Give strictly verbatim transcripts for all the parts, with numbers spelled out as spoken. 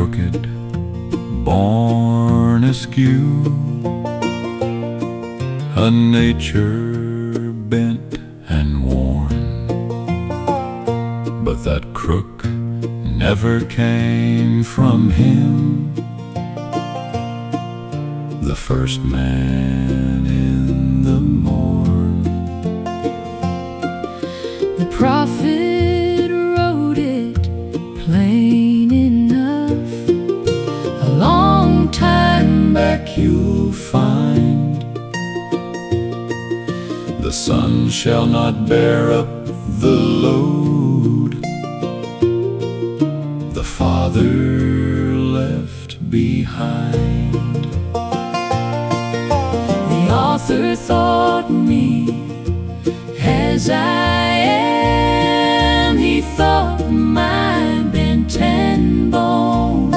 crooked, born askew, a nature bent and worn. But that crook never came from him, the first man in the morn. The prophet wrote it plain enough. A long time back You'll find the son shall not bear up the load the father left behind. the author thought me as I am. He thought my bent and bone,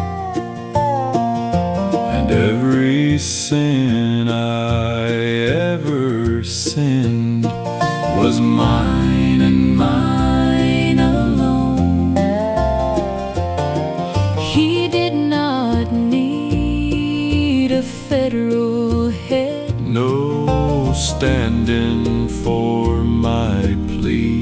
And every sin I ever sinned was mine and mine alone. he did not need a federal head, No stand-in for my plea.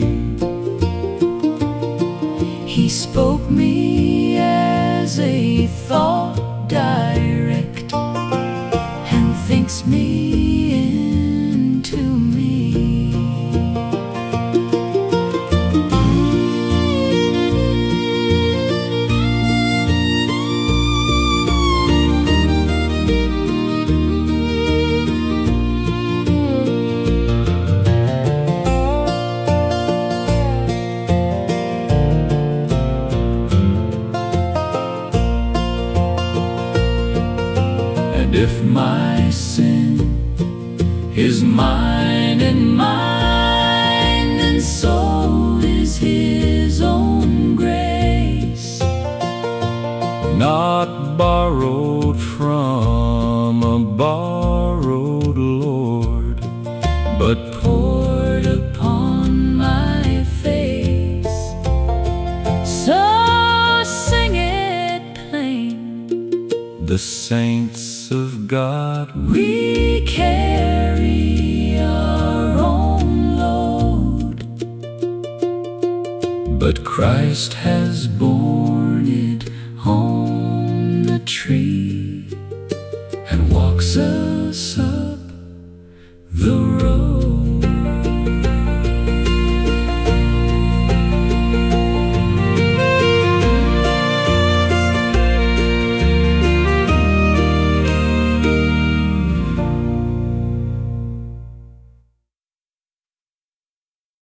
he spoke me as a thought direct, and thinks me into me. And if my sin is mine and mine, then so is his own grace, not borrowed from a borrowed Lord, but poured upon my face. So sing it plain, the saints of God, we carry our own load, but Christ has borne it on the tree.